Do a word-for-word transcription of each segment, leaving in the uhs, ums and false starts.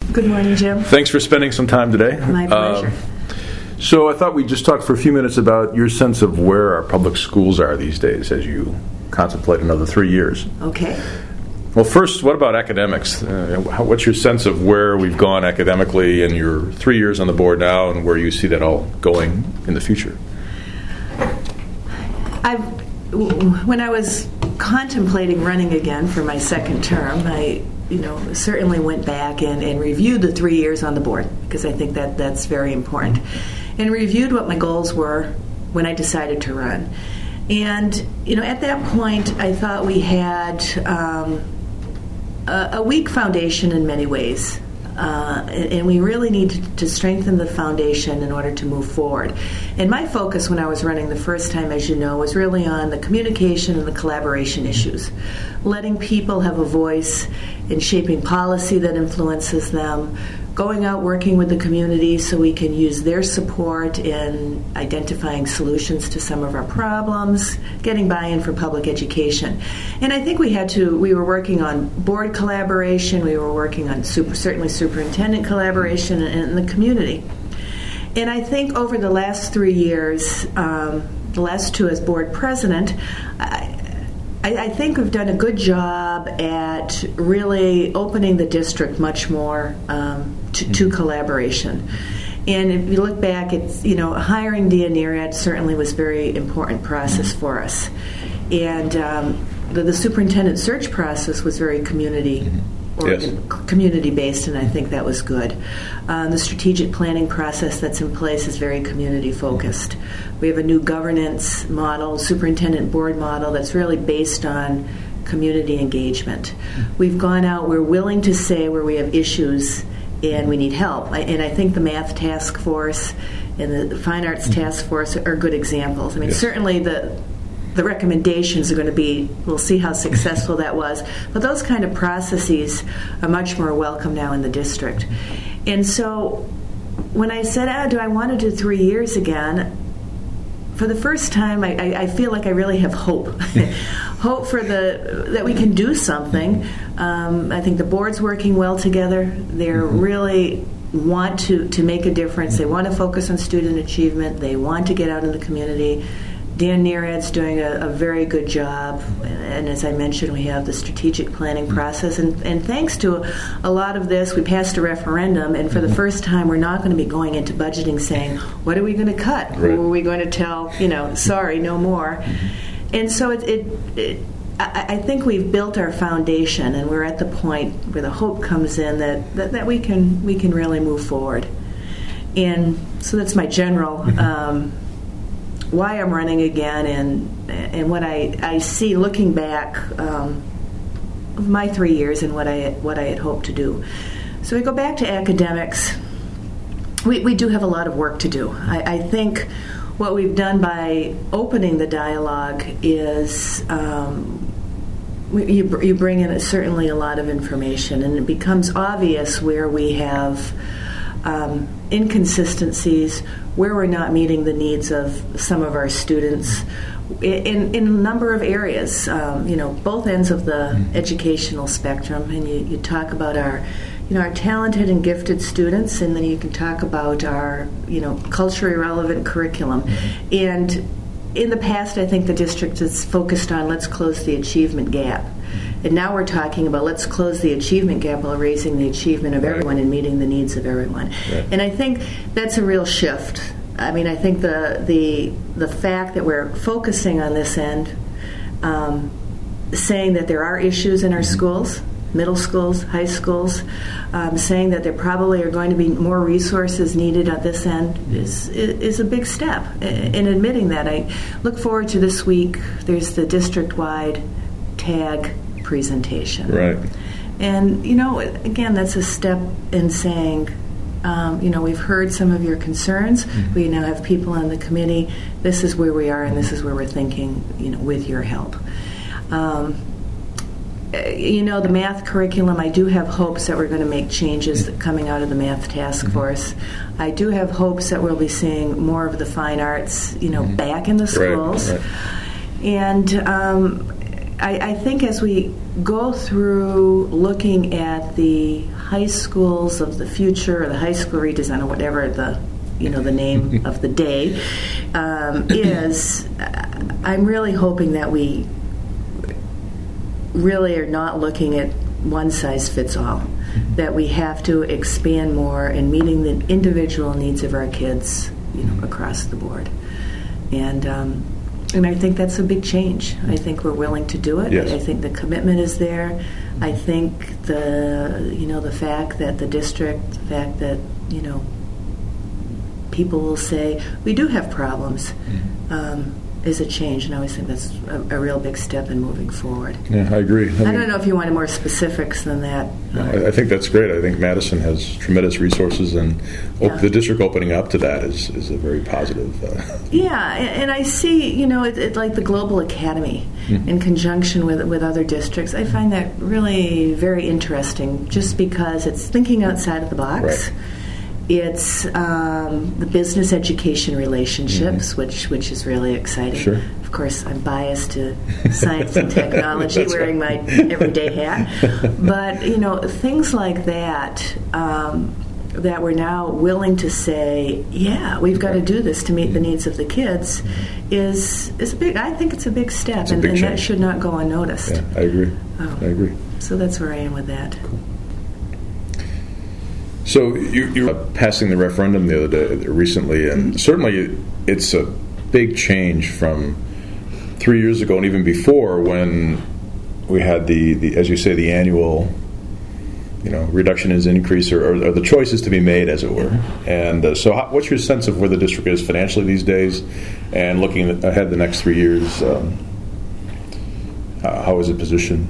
Good morning, Jim. Thanks for spending some time today. My pleasure. Uh, so I thought we'd just talk for a few minutes about your sense of where our public schools are these days as you contemplate another three years. Okay. Well, first, what about academics? Uh, how, what's your sense of where we've gone academically in your three years on the board now and where you see that all going in the future? I've, when I was contemplating running again for my second term, I you know, certainly went back and, and reviewed the three years on the board, because I think that that's very important, and reviewed what my goals were when I decided to run. And, you know, at that point, I thought we had um, a, a weak foundation in many ways. Uh, and, and we really need to, to strengthen the foundation in order to move forward. And my focus when I was running the first time, as you know, was really on the communication and the collaboration issues, letting people have a voice in shaping policy that influences them, going out working with the community so we can use their support in identifying solutions to some of our problems, getting buy-in for public education. And I think we had to, we were working on board collaboration, we were working on super, certainly superintendent collaboration in the community. And I think over the last three years, um, the last two as board president, I, I, I think we've done a good job at really opening the district much more um, to, to collaboration. And if you look back, it's, you know, hiring Dean Nearad certainly was a very important process for us. And um, the, the superintendent search process was very community Yes. community-based, and I think that was good. Uh, the strategic planning process that's in place is very community-focused. We have a new governance model, superintendent board model, that's really based on community engagement. We've gone out, we're willing to say where we have issues and we need help. I, and I think the math task force and the fine arts task force are good examples. I mean, yes. certainly the The recommendations are going to be, we'll see how successful that was, but those kind of processes are much more welcome now in the district. And so when I said, oh, do I want to do three years again, for the first time I, I, I feel like I really have hope. Hope for the that we can do something. Um, I think the board's working well together. They're mm-hmm. really want to, to make a difference. They want to focus on student achievement. They want to get out in the community. Dan Nearad's doing a, a very good job, and as I mentioned, we have the strategic planning process, and, and thanks to a lot of this, we passed a referendum, and for the first time, we're not going to be going into budgeting saying, what are we going to cut? Right. Or are we going to tell, you know, sorry, no more? And so it, it, it I, I think we've built our foundation, and we're at the point where the hope comes in that, that, that we can we can really move forward. And so that's my general um, why I'm running again, and and what I, I see looking back um, of my three years and what I what I had hoped to do. So we go back to academics. We we do have a lot of work to do. I, I think what we've done by opening the dialogue is um, we, you you bring in a, certainly a lot of information, and it becomes obvious where we have Um, inconsistencies, where we're not meeting the needs of some of our students in, in a number of areas, um, you know, both ends of the educational spectrum. And you, you talk about our, you know, our talented and gifted students, and then you can talk about our, you know, culturally relevant curriculum. And in the past, I think the district has focused on let's close the achievement gap. And now we're talking about let's close the achievement gap while raising the achievement of everyone and meeting the needs of everyone. Right. And I think that's a real shift. I mean, I think the the the fact that we're focusing on this end, um, saying that there are issues in our schools, middle schools, high schools, um, saying that there probably are going to be more resources needed at this end is is a big step. In admitting that, I look forward to this week. There's the district-wide tag presentation. Right. And, you know, again, that's a step in saying, um, you know, we've heard some of your concerns. Mm-hmm. We now have people on the committee. This is where we are, and this is where we're thinking, you know, with your help. Um, you know, the math curriculum, I do have hopes that we're going to make changes coming out of the math task Mm-hmm. force. I do have hopes that we'll be seeing more of the fine arts, you know, Mm-hmm. back in the schools. Right, right. And um, I, I think as we go through looking at the high schools of the future, or the high school redesign, or whatever the you know the name of the day um, is, I'm really hoping that we really are not looking at one size fits all. That we have to expand more in meeting the individual needs of our kids, you know, across the board, and. Um, And I think that's a big change. I think we're willing to do it. Yes. I think the commitment is there. I think the you know the fact that the district, the fact that you know people will say we do have problems, mm-hmm. um, is a change, and I always think that's a, a real big step in moving forward. Yeah, I agree. I, I mean, don't know if you wanted more specifics than that. No, I, I think that's great. I think Madison has tremendous resources, and op- Yeah. the district opening up to that is, is a very positive. Uh, Yeah, and, and I see, you know, it, it like the Global Academy mm-hmm. in conjunction with with other districts. I find that really very interesting, just because it's thinking outside of the box. Right. It's um, the business education relationships, mm-hmm. which which is really exciting. Sure. Of course, I'm biased to science and technology, wearing my everyday hat. But you know, things like that. Um, that we're now willing to say, yeah, we've got to do this to meet the needs of the kids, is is a big. I think it's a big step, It's a and, big and that change. should not go unnoticed. yeah, I agree. Um, I agree. So that's where I am with that. Cool. So you, you were passing the referendum the other day, recently, and Mm-hmm. certainly it's a big change from three years ago and even before, when we had the, the as you say, the annual, you know, reduction is increase, or, or, or the choices to be made, as it were. And uh, so, how, what's your sense of where the district is financially these days, and looking ahead the next three years? Um, uh, how is it positioned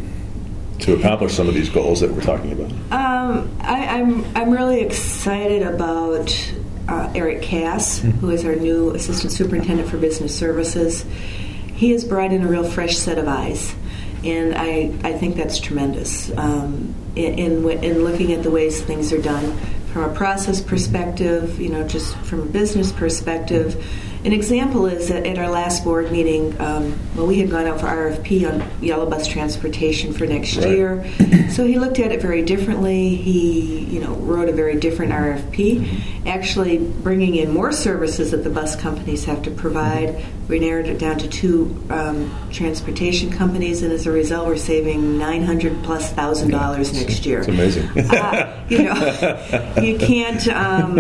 to accomplish some of these goals that we're talking about? Um, I, I'm I'm really excited about uh, Eric Cass, mm-hmm. who is our new Assistant Superintendent for Business Services. He has brought in a real fresh set of eyes, and I, I think that's tremendous um, in, in in looking at the ways things are done from a process perspective, you know, just from a business perspective. An example is that at our last board meeting, um, well, we had gone out for R F P on yellow bus transportation for next Right. year. So he looked at it very differently. He, you know, wrote a very different R F P, actually bringing in more services that the bus companies have to provide. We narrowed it down to two um, transportation companies, and as a result, we're saving nine hundred plus thousand dollars next year. It's amazing. uh, you know, you can't, um,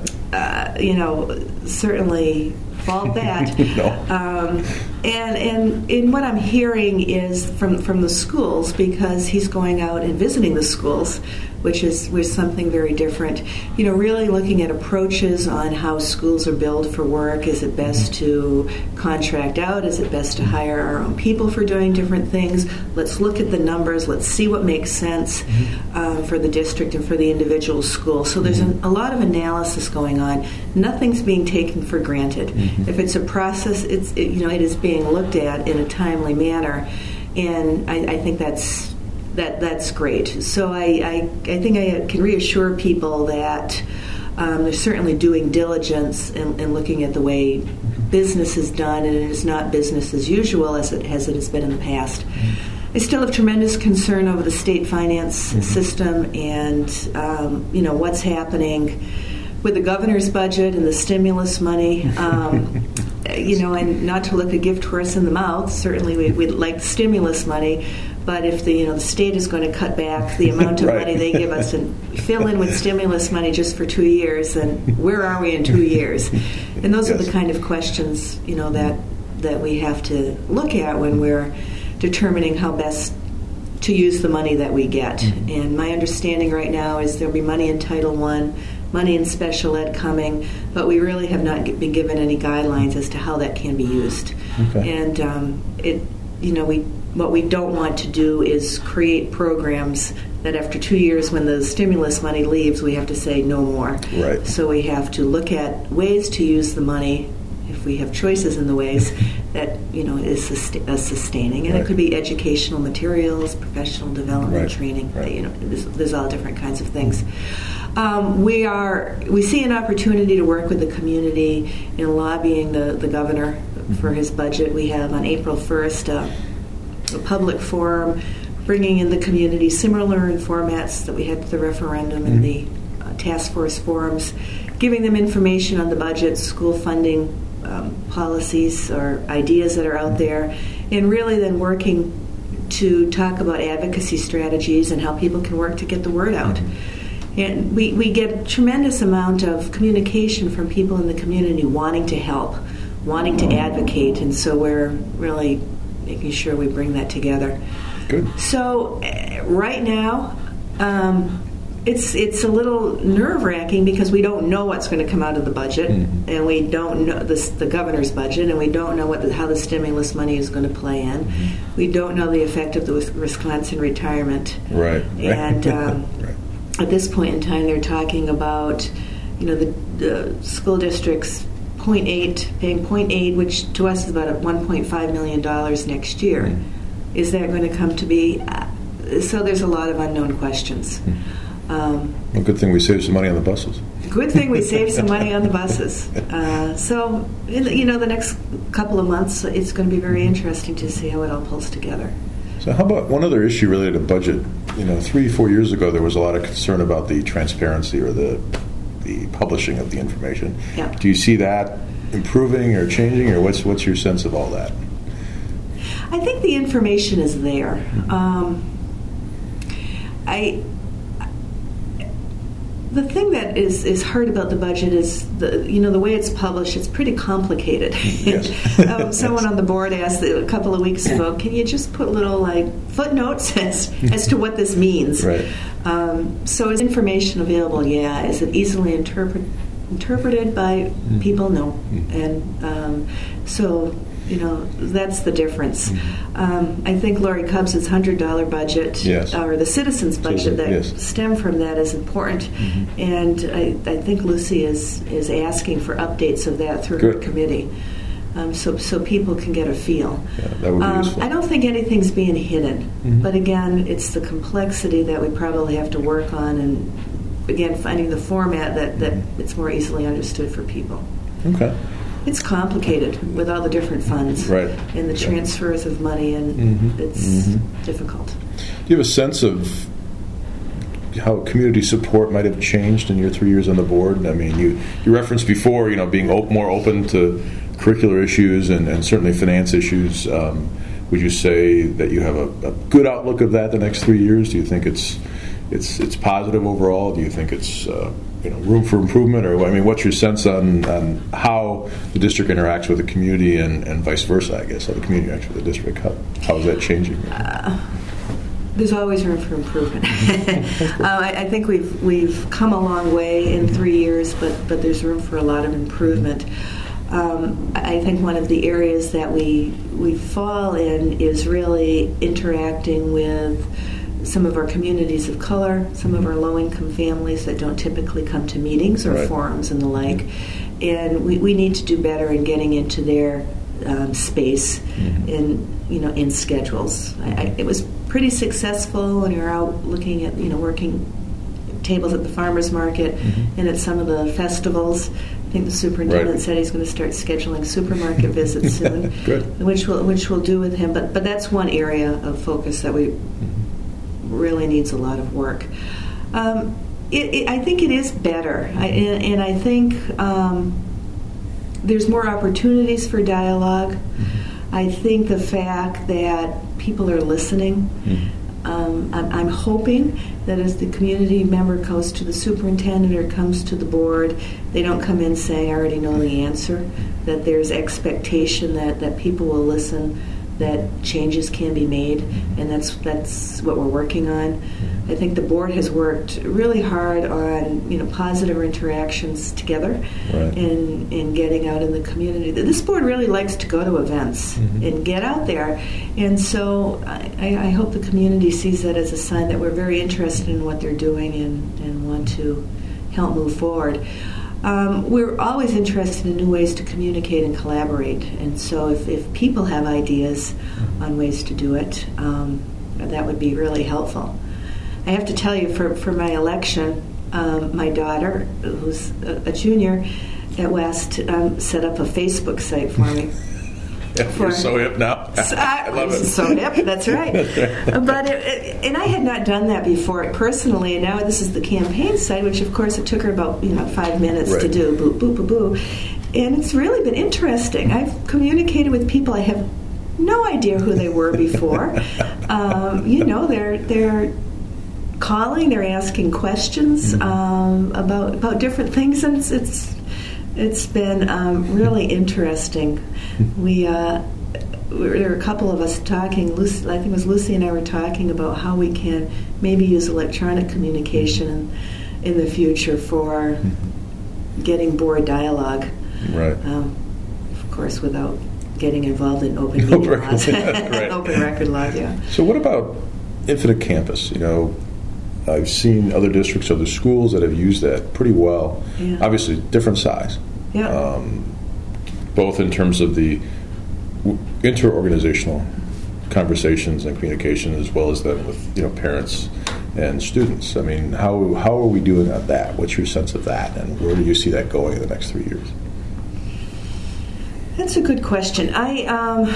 uh, you know, certainly fault that. No. Um, and and in what I'm hearing is from from the schools, because he's going out and visiting the schools, which is was something very different. You know, really looking at approaches on how schools are billed for work. Is it best to contract out? Is it best to hire our own people for doing different things? Let's look at the numbers. Let's see what makes sense um, for the district and for the individual school. So there's an, a lot of analysis going on. Nothing's being taken for granted. Mm-hmm. If it's a process, it's it, you know it is being looked at in a timely manner, and I, I think that's. That that's great. So I, I, I think I can reassure people that um, they're certainly doing diligence and, and looking at the way business is done, and it is not business as usual as it as it has been in the past. I still have tremendous concern over the state finance mm-hmm. system, and um, you know what's happening with the governor's budget and the stimulus money. Um, you know, and not to look a gift horse in the mouth. Certainly, we, we'd like stimulus money. But if the you know the state is going to cut back the amount of right. money they give us and fill in with stimulus money just for two years, then where are we in two years? And those yes. are the kind of questions you know that that we have to look at when we're determining how best to use the money that we get. Mm-hmm. And my understanding right now is there'll be money in Title One, money in special ed coming, but we really have not been given any guidelines as to how that can be used. Okay. And um, it you know we. What we don't want to do is create programs that after two years when the stimulus money leaves, we have to say no more. Right. So we have to look at ways to use the money, if we have choices in the ways, that you know is sustain, uh, sustaining. And right. it could be educational materials, professional development, right. training. Right. You know, there's, there's all different kinds of things. Um, we are we see an opportunity to work with the community in lobbying the, the governor for his budget. We have on April first. Uh, a public forum, bringing in the community, similar in formats that we had at the referendum mm-hmm. and the uh, task force forums, giving them information on the budget, school funding um, policies or ideas that are out there, and really then working to talk about advocacy strategies and how people can work to get the word out. Mm-hmm. And we, we get a tremendous amount of communication from people in the community wanting to help, wanting to advocate, and so we're really making sure we bring that together. Good. So uh, right now, um, it's it's a little nerve-wracking because we don't know what's going to come out of the budget, mm-hmm. and we don't know this, the governor's budget, and we don't know what the, how the stimulus money is going to play in. Mm-hmm. We don't know the effect of the Wisconsin retirement. Right. And um, right. at this point in time, they're talking about, you know, the, the school districts point eight, paying point eight, which to us is about one point five million dollars next year. Mm-hmm. Is that going to come to be? Uh, so there's a lot of unknown questions. Mm-hmm. Um, well, good thing we saved some money on the buses. Good thing we saved some money on the buses. Uh, so, you know, the next couple of months, it's going to be very interesting to see how it all pulls together. So how about one other issue related to budget? You know, three, four years ago, there was a lot of concern about the transparency or the the publishing of the information. Yeah. Do you see that improving or changing, or what's what's your sense of all that? I think the information is there. Um, I the thing that is, is hard about the budget is the you know the way it's published. It's pretty complicated. Yes. um, someone on the board asked a couple of weeks ago, "Can you just put little like footnotes as as to what this means?" Right. Um, so is information available? Yeah. Is it easily interpret, interpreted by mm. people? No. Mm. And um, so. You know, that's the difference. Mm-hmm. Um, I think Lori Cubs' one hundred dollars budget, yes. or the citizens' budget Citizen, that yes. stem from that is important. Mm-hmm. And I, I think Lucy is, is asking for updates of that through Good. her committee, um, so so people can get a feel. Yeah, that would be um, useful. I don't think anything's being hidden. Mm-hmm. But again, it's the complexity that we probably have to work on, and again, finding the format that, that it's more easily understood for people. Okay. It's complicated with all the different funds right. and the yeah. transfers of money, and mm-hmm. it's mm-hmm. difficult. Do you have a sense of how community support might have changed in your three years on the board? I mean, you, you referenced before, you know, being op- more open to curricular issues and, and certainly finance issues. Um, would you say that you have a, a good outlook of that the next three years? Do you think it's it's it's positive overall? Do you think it's uh, you know, room for improvement, or I mean, what's your sense on, on how the district interacts with the community and, and vice versa? I guess how the community interacts with the district. How, how is that changing? Uh, there's always room for improvement. uh, I, I think we've we've come a long way in three years, but but there's room for a lot of improvement. Um, I think one of the areas that we we fall in is really interacting with some of our communities of color, some of our low-income families that don't typically come to meetings or right. forums and the like. And we, we need to do better in getting into their um, space mm-hmm. in, you know, in schedules. I, I, it was pretty successful when we were out looking at, you know, working tables at the farmers market mm-hmm. and at some of the festivals. I think the superintendent right. said he's going to start scheduling supermarket visits soon, Good. which we'll, which we'll do with him. But, but that's one area of focus that we really needs a lot of work. Um, it, it, I think it is better, I, and, and I think um, there's more opportunities for dialogue. Mm-hmm. I think the fact that people are listening, mm-hmm. um, I'm, I'm hoping that as the community member goes to the superintendent or comes to the board, they don't come in saying, I already know the answer, that there's expectation that, that people will listen, that changes can be made, and that's that's what we're working on. I think the board has worked really hard on, you know, positive interactions together right. and in getting out in the community. This board really likes to go to events mm-hmm. and get out there, and so I, I hope the community sees that as a sign that we're very interested in what they're doing and, and want to help move forward. Um, we're always interested in new ways to communicate and collaborate, and so if, if people have ideas on ways to do it, um, that would be really helpful. I have to tell you, for, for my election, um, my daughter, who's a, a junior at West, um, set up a Facebook site for me. You're so hip now. I love it. So hip, that's right. But it, it, and I had not done that before personally, and now this is the campaign side, which of course it took her about you know five minutes right. to do. Boop, boop, boop, boop. And it's really been interesting. I've communicated with people I have no idea who they were before. um, you know, they're they're calling, they're asking questions mm-hmm. um, about about different things, and it's it's, it's been um, really interesting. We uh, there were a couple of us talking. Lucy, I think it was Lucy and I were talking about how we can maybe use electronic communication in, in the future for getting board dialogue. Right. Um, of course, without getting involved in open meeting laws. Right. Open record law, yeah. So what about Infinite Campus? You know, I've seen other districts, other schools that have used that pretty well. Yeah. Obviously, different size. Yeah. Um, both in terms of the inter-organizational conversations and communication, as well as then with you know parents and students. I mean, how how are we doing on that? What's your sense of that, and where do you see that going in the next three years? That's a good question. I um,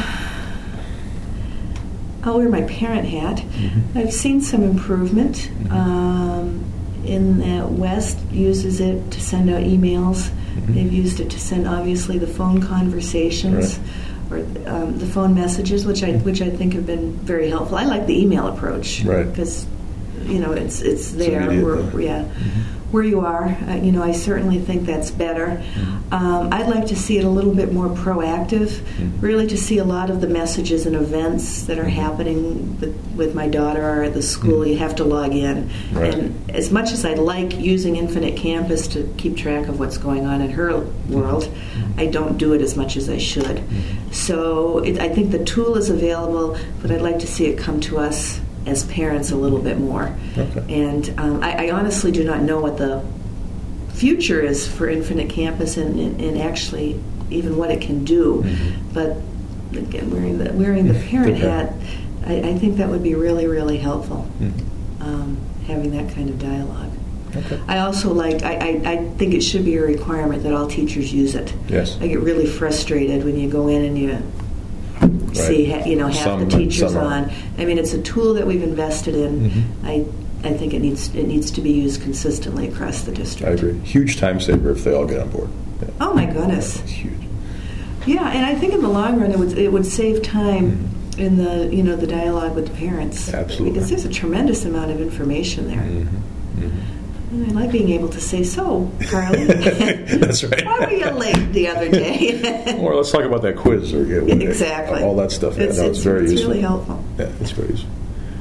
I'll wear my parent hat. Mm-hmm. I've seen some improvement. Mm-hmm. Um, in that West uses it to send out emails. Mm-hmm. They've used it to send, obviously, the phone conversations right. or um, the phone messages, which I which I think have been very helpful. I like the email approach because right. you know it's it's there. It's where, there. Yeah. Mm-hmm. Where you are, uh, you know, I certainly think that's better. Mm-hmm. Um, I'd like to see it a little bit more proactive, mm-hmm. really to see a lot of the messages and events that are happening with, with my daughter or at the school. Mm-hmm. You have to log in. Right. And as much as I like using Infinite Campus to keep track of what's going on in her world, mm-hmm. I don't do it as much as I should. Mm-hmm. So it, I think the tool is available, but I'd like to see it come to us as parents a little bit more. Okay. And um, I, I honestly do not know what the future is for Infinite Campus and, and, and actually even what it can do. Mm-hmm. But again, wearing the, wearing the parent okay. hat, I, I think that would be really, really helpful, mm-hmm. um, having that kind of dialogue. Okay. I also like, I, I, I think it should be a requirement that all teachers use it. Yes. I get really frustrated when you go in and you Right. see, you know, half some, the teachers some on. I mean, it's a tool that we've invested in. Mm-hmm. I, I think it needs it needs to be used consistently across the district. I agree. Huge time saver if they all get on board. Yeah. Oh my goodness, it's huge. Yeah, and I think in the long run, it would it would save time mm-hmm. in the you know the dialogue with the parents. Absolutely, because there's a tremendous amount of information there. Mm-hmm. Mm-hmm. And I like being able to say, so, Carly, that's right. Why were you late the other day? Or let's talk about that quiz, or yeah, exactly, all that stuff. It's, yeah, no, it's, it's very it's useful. really helpful. Yeah, it's very useful.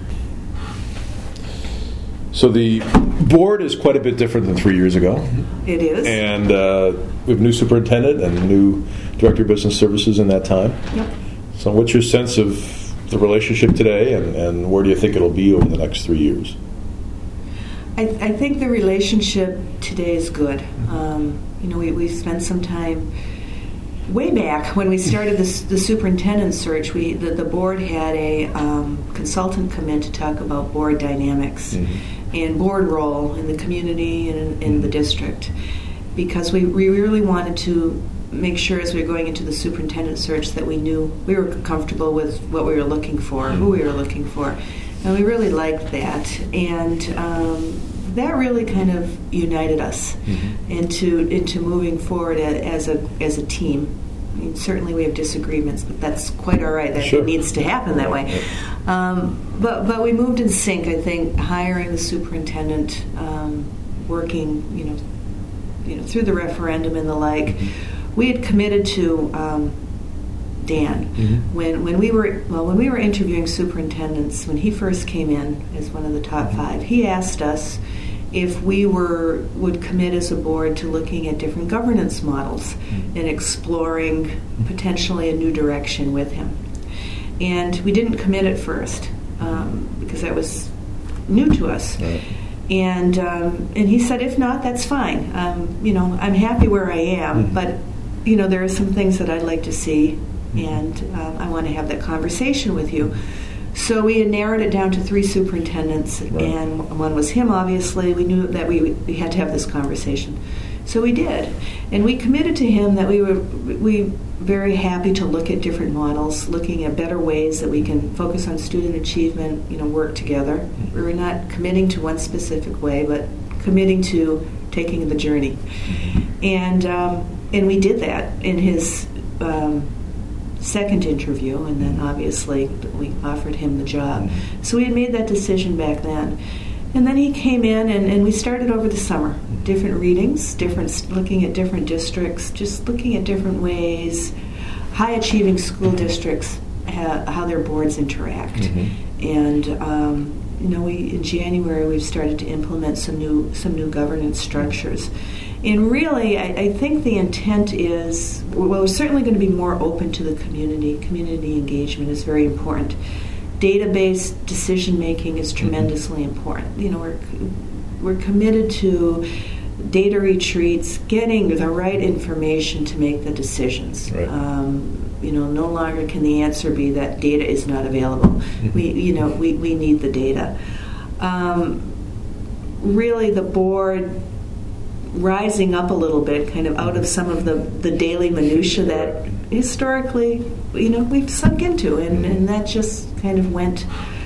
So the board is quite a bit different than three years ago. It is, and uh, we have a new superintendent and a new director of business services in that time. Yep. So, what's your sense of the relationship today, and, and where do you think it'll be over the next three years? I, I think the relationship today is good. Um, you know, we, we spent some time way back when we started this, the superintendent search. We the, the board had a um, consultant come in to talk about board dynamics mm-hmm. and board role in the community and in, in mm-hmm. the district, because we, we really wanted to make sure as we were going into the superintendent search that we knew we were comfortable with what we were looking for, mm-hmm. who we were looking for. And we really liked that, and um, that really kind of united us mm-hmm. into into moving forward as a as a team. I mean, certainly we have disagreements, but that's quite all right. That sure. needs to happen that way. Um, but but we moved in sync. I think hiring the superintendent, um, working you know you know through the referendum and the like, mm-hmm. we had committed to. Um, Dan, mm-hmm. when when we were well when we were interviewing superintendents, when he first came in as one of the top five, he asked us if we were would commit as a board to looking at different governance models mm-hmm. and exploring potentially a new direction with him. And we didn't commit at first um, because that was new to us. Right. And um, and he said, if not, that's fine. Um, you know, I'm happy where I am, mm-hmm. but you know, there are some things that I'd like to see. And um, I want to have that conversation with you. So we had narrowed it down to three superintendents, Right. and one was him, obviously. We knew that we, we had to have this conversation. So we did. And we committed to him that we were we very happy to look at different models, looking at better ways that we can focus on student achievement, you know, work together. We were not committing to one specific way, but committing to taking the journey. And, um, and we did that in his um, second interview, and then obviously we offered him the job. So we had made that decision back then. And then he came in, and, and we started over the summer. Different readings, different looking at different districts, just looking at different ways, high-achieving school districts, how, how their boards interact. Mm-hmm. And um, you know, we in January we've started to implement some new some new governance structures. And really, I, I think the intent is, well, we're certainly going to be more open to the community. Community engagement is very important. Database decision making is tremendously important. You know, we're we're committed to data retreats, getting the right information to make the decisions. Right. Um, you know, no longer can the answer be that data is not available. Mm-hmm. We, you know, we, we need the data. Um, really, the board rising up a little bit, kind of out of some of the, the daily minutia that historically, you know, we've sunk into, and, and that just kind of went,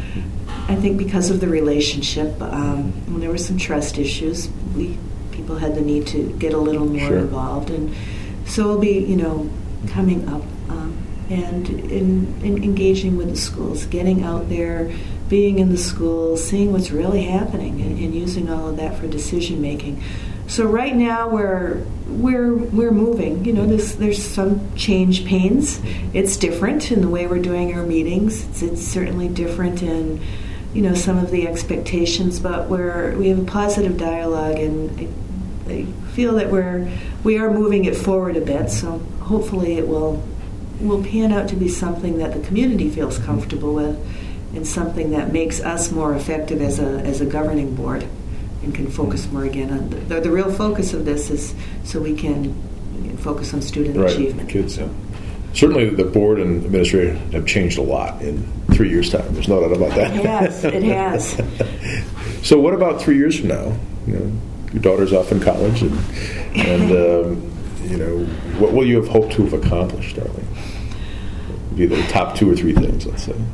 I think, because of the relationship. Um, when there were some trust issues, we people had the need to get a little more sure. involved, and so we'll be, you know, coming up um, and in, in engaging with the schools, getting out there, being in the schools, seeing what's really happening, and, and using all of that for decision making. So right now we're we're we're moving. You know, there's there's some change pains. It's different in the way we're doing our meetings. It's, it's certainly different in, you know, some of the expectations, but we're we have a positive dialogue, and I, I feel that we're we are moving it forward a bit. So hopefully it will will pan out to be something that the community feels comfortable with, and something that makes us more effective as a as a governing board, and can focus more again on the, the, the real focus of this is so we can, you know, focus on student right. achievement. Kids, yeah. Certainly the board and administrator have changed a lot in three years' time. There's no doubt about that. It has. It has. So what about three years from now? You know, your daughter's off in college, and, and um, you know, what will you have hoped to have accomplished, darling? Be the top two or three things, let's say.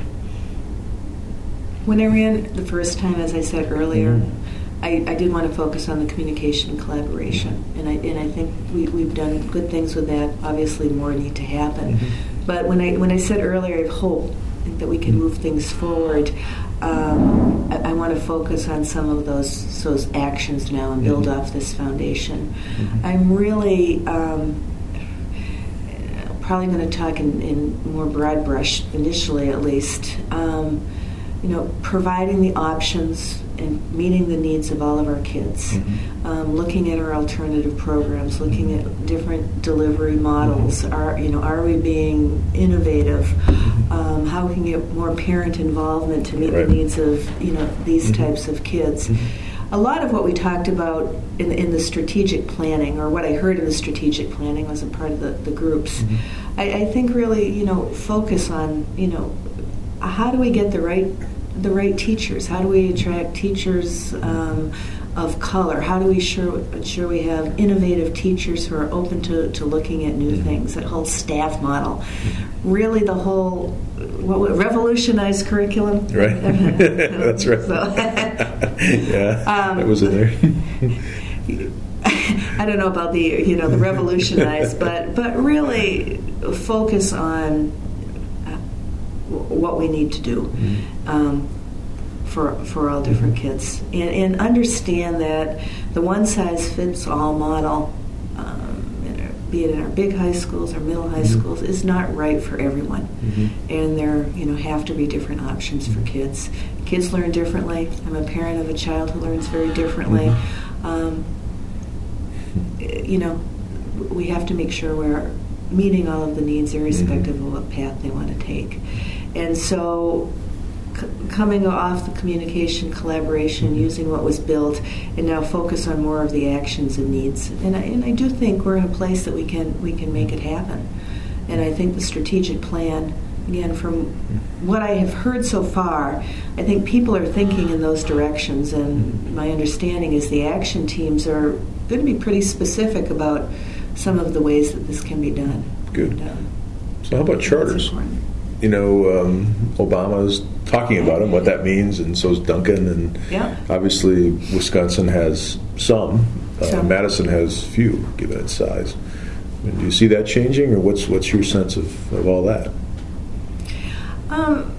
When I ran the first time, as I said earlier, mm-hmm. I, I did want to focus on the communication and collaboration, and I and I think we, we've done good things with that. Obviously, more need to happen. Mm-hmm. But when I when I said earlier, I have hope that we can move things forward. Um, I, I want to focus on some of those those actions now and build mm-hmm. off this foundation. Mm-hmm. I'm really um, probably going to talk in, in more broad brush initially, at least. Um, you know, providing the options and meeting the needs of all of our kids, mm-hmm. um, looking at our alternative programs, looking at different delivery models. Mm-hmm. Are you know, are we being innovative? Mm-hmm. Um, how we can get more parent involvement to meet right. the needs of, you know, these mm-hmm. types of kids? Mm-hmm. A lot of what we talked about in, in the strategic planning, or what I heard in the strategic planning, was a part of the, the groups. Mm-hmm. I, I think really, you know, focus on, you know, how do we get the right the right teachers? How do we attract teachers um, of color? How do we sure, ensure we have innovative teachers who are open to, to looking at new things? That whole staff model, really the whole what, what revolutionized curriculum. Right. That's right. So, yeah, um, that was in there. I don't know about the you know the revolutionized, but but really focus on what we need to do um, for for all different kids, and, and understand that the one-size-fits-all model, um, in our, be it in our big high schools or middle high mm-hmm. schools, is not right for everyone. Mm-hmm. And there, you know, have to be different options for kids. Kids learn differently. I'm a parent of a child who learns very differently. Mm-hmm. Um, you know, we have to make sure we're meeting all of the needs, irrespective mm-hmm. of what path they want to take. And so c- coming off the communication, collaboration, mm-hmm. using what was built, and now focus on more of the actions and needs. And I, and I do think we're in a place that we can we can make it happen. And I think the strategic plan, again, from what I have heard so far, I think people are thinking in those directions, and my understanding is the action teams are going to be pretty specific about some of the ways that this can be done. Good. And, um, so how about charters? You know, um, Obama's talking about them, what that means, and so is Duncan, and yeah. obviously Wisconsin has some. Uh, some. Madison has few, given its size. I mean, do you see that changing, or what's what's your sense of, of all that? Um,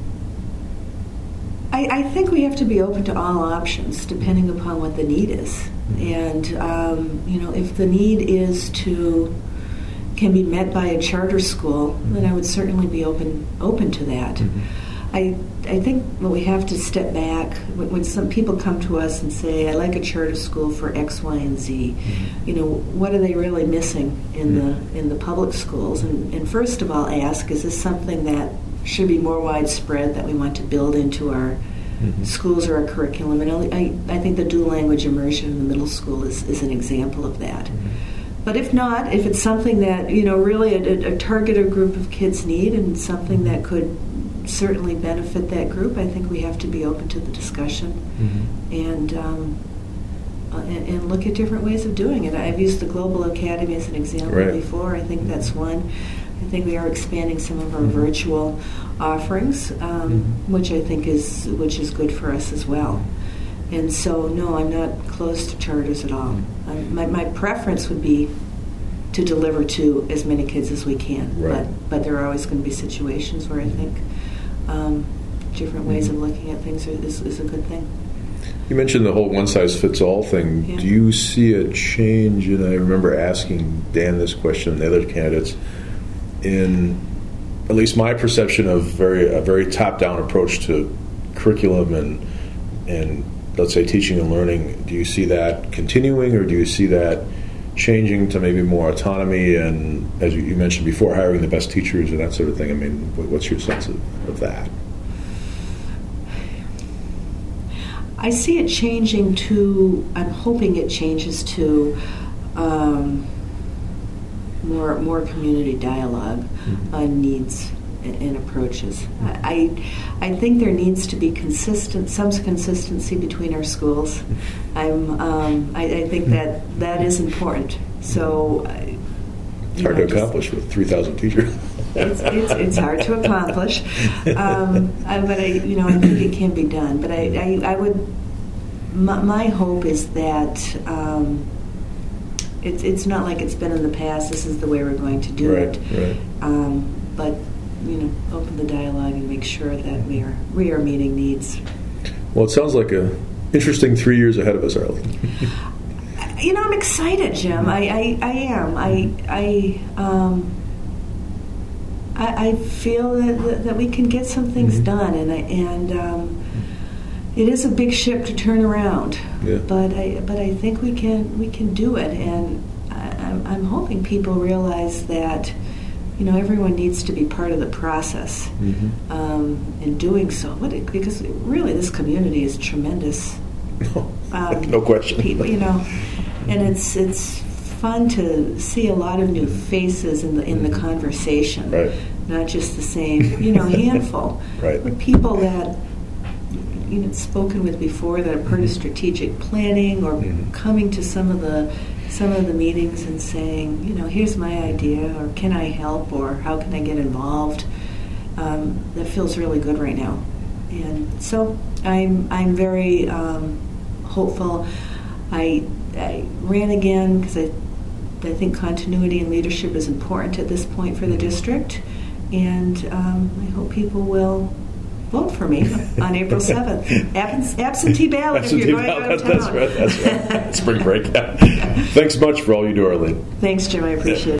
I, I think we have to be open to all options, depending upon what the need is. Mm-hmm. And um, you know, if the need is to can be met by a charter school, mm-hmm. then I would certainly be open open to that. Mm-hmm. I I think what we have to step back when, when some people come to us and say, "I like a charter school for X, Y, and Z." Mm-hmm. You know, what are they really missing in mm-hmm. the in the public schools? And, and first of all, ask: is this something that should be more widespread, that we want to build into our mm-hmm. schools or our curriculum? And I I think the dual language immersion in the middle school is is an example of that. Mm-hmm. But if not, if it's something that, you know, really a, a targeted group of kids need and something that could certainly benefit that group, I think we have to be open to the discussion mm-hmm. and, um, uh, and and look at different ways of doing it. I've used the Global Academy as an example right. before. I think that's one. I think we are expanding some of our mm-hmm. virtual offerings, um, mm-hmm. which I think is which is good for us as well. And so, no, I'm not close to charters at all. Um, my, my preference would be to deliver to as many kids as we can. Right. But, but there are always going to be situations where I think um, different ways of looking at things are, is, is a good thing. You mentioned the whole one-size-fits-all thing. Yeah. Do you see a change? And I remember asking Dan this question and the other candidates in at least my perception of very a very top-down approach to curriculum and and let's say teaching and learning. Do you see that continuing, or do you see that changing to maybe more autonomy and, as you mentioned before, hiring the best teachers and that sort of thing? I mean, what's your sense of, of that? I see it changing to, I'm hoping it changes to um, more more community dialogue mm-hmm. on needs and approaches. I I think there needs to be consistent some consistency between our schools. I'm um, I, I think that that is important. So it's hard know, to accomplish just, with three thousand teachers. it's, it's it's hard to accomplish, um, I, but I you know I think it can be done. But I I, I would my, my hope is that. Um, it's it's not like it's been in the past. This is the way we're going to do right, it. Right. Um, but you know, open the dialogue and make sure that we are we are meeting needs. Well, it sounds like a interesting three years ahead of us, Arlene. You know, I'm excited, Jim. I, I, I am. I I um. I, I feel that, that that we can get some things mm-hmm. done, and I, and um, it is a big ship to turn around. Yeah. But I but I think we can we can do it, and I, I'm I'm hoping people realize that. You know, everyone needs to be part of the process mm-hmm. um, in doing so. What it, because really, this community is tremendous. Um, no question. People, you know, and it's it's fun to see a lot of new faces in the in the conversation. Right. Not just the same, you know, handful. Right. But people that you know spoken with before that are part of strategic planning or mm-hmm. coming to some of the. some of the meetings and saying, you know, here's my idea, or can I help, or how can I get involved? Um, that feels really good right now, and so I'm I'm very um, hopeful. I, I ran again because I I think continuity and leadership is important at this point for the district, and um, I hope people will vote for me on April seventh. Abs- absentee ballot absentee if you're going ballot, out of town. That's right. That's right. Spring break. Thanks much for all you do, Arlene. Thanks, Jim. I appreciate it.